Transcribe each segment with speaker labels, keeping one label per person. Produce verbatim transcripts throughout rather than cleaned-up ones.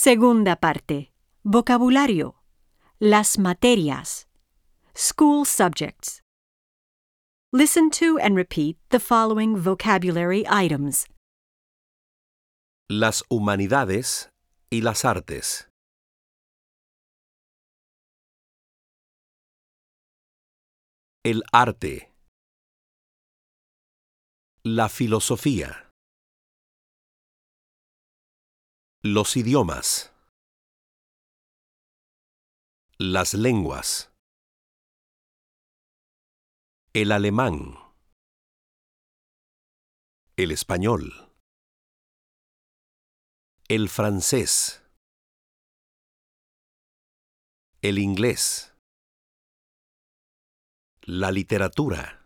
Speaker 1: Segunda parte. Vocabulario. Las materias. School subjects. Listen to and repeat the following vocabulary items.
Speaker 2: Las humanidades y las artes. El arte. La filosofía. Los idiomas. Las lenguas. El alemán. El español. El francés. El inglés. La literatura.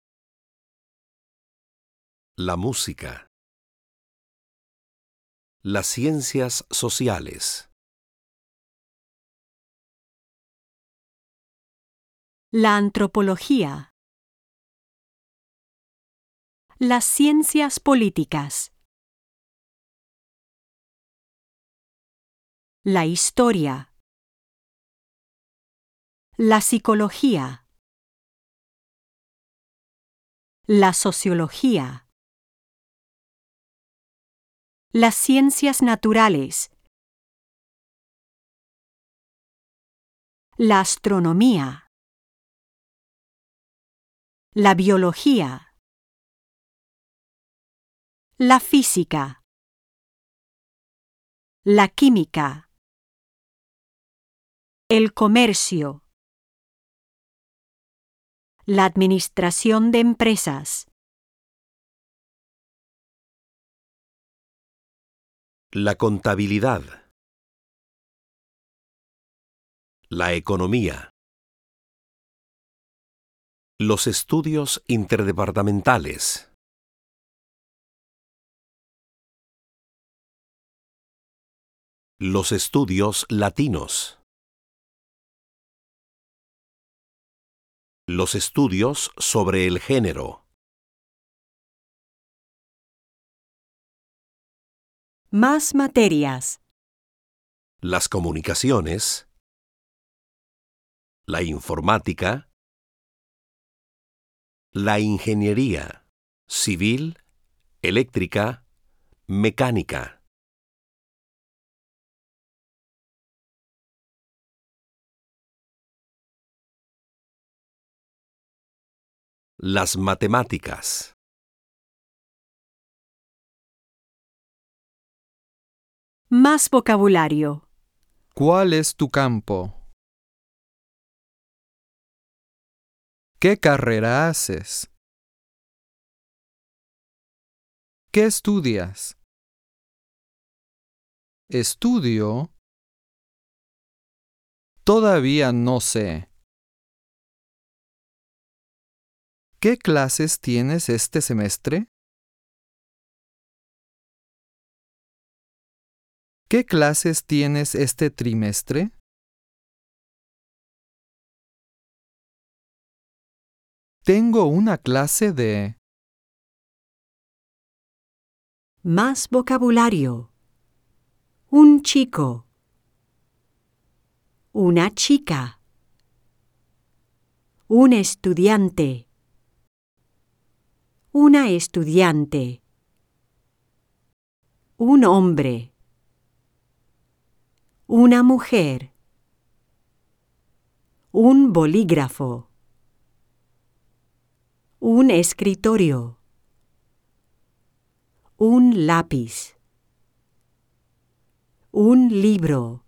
Speaker 2: La música. Las ciencias sociales.
Speaker 1: La antropología. Las ciencias políticas. La historia. La psicología. La sociología. Las ciencias naturales. La astronomía. La biología. La física. La química. El comercio. La administración de empresas.
Speaker 2: La contabilidad. La economía. Los estudios interdepartamentales. Los estudios latinos. Los estudios sobre el género.
Speaker 1: Más materias.
Speaker 2: Las comunicaciones. La informática. La ingeniería civil, eléctrica, mecánica. Las matemáticas.
Speaker 1: Más vocabulario.
Speaker 3: ¿Cuál es tu campo? ¿Qué carrera haces? ¿Qué estudias? Estudio. Todavía no sé. ¿Qué clases tienes este semestre? ¿Qué clases tienes este trimestre? Tengo una clase de...
Speaker 1: Más vocabulario. Un chico. Una chica. Un estudiante. Una estudiante. Un hombre. Una mujer. Un bolígrafo. Un escritorio. Un lápiz. Un libro.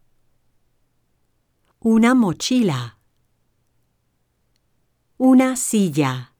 Speaker 1: Una mochila. Una silla.